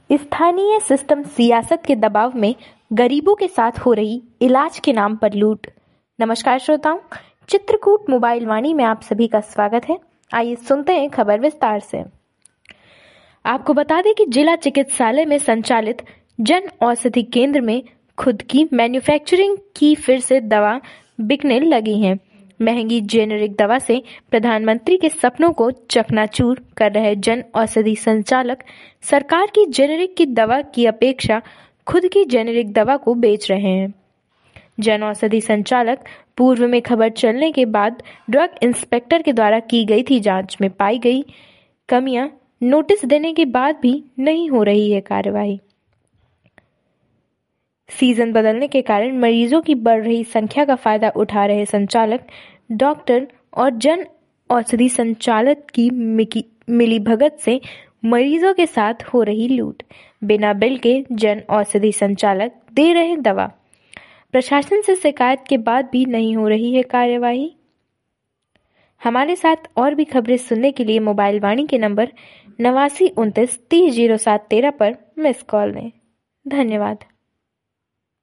स्थानीय सिस्टम सियासत के दबाव में गरीबों के साथ हो रही इलाज के नाम पर लूट। नमस्कार श्रोताओं, चित्रकूट मोबाइल वाणी में आप सभी का स्वागत है। आइए सुनते हैं खबर विस्तार से। आपको बता दें कि जिला चिकित्सालय में संचालित जन औषधि केंद्र में खुद की मैन्युफैक्चरिंग की फिर से दवा बिकने लगी है। महंगी जेनेरिक दवा से प्रधानमंत्री के सपनों को चकनाचूर कर रहे जन औषधि संचालक सरकार की जेनेरिक की दवा की अपेक्षा खुद की जेनेरिक दवा को बेच रहे हैं। जन औषधि संचालक पूर्व में खबर चलने के बाद ड्रग इंस्पेक्टर के द्वारा की गई थी जांच में पाई गई कमियां नोटिस देने के बाद भी नहीं हो रही है कार्रवाई। सीजन बदलने के कारण मरीजों की बढ़ रही संख्या का फायदा उठा रहे संचालक, डॉक्टर और जन औषधि संचालक की मिलीभगत से मरीजों के साथ हो रही लूट। बिना बिल के जन औषधि संचालक दे रहे दवा। प्रशासन से शिकायत के बाद भी नहीं हो रही है कार्यवाही। हमारे साथ और भी खबरें सुनने के लिए मोबाइल वाणी के नंबर 8929300713 पर मिस कॉल दें। धन्यवाद।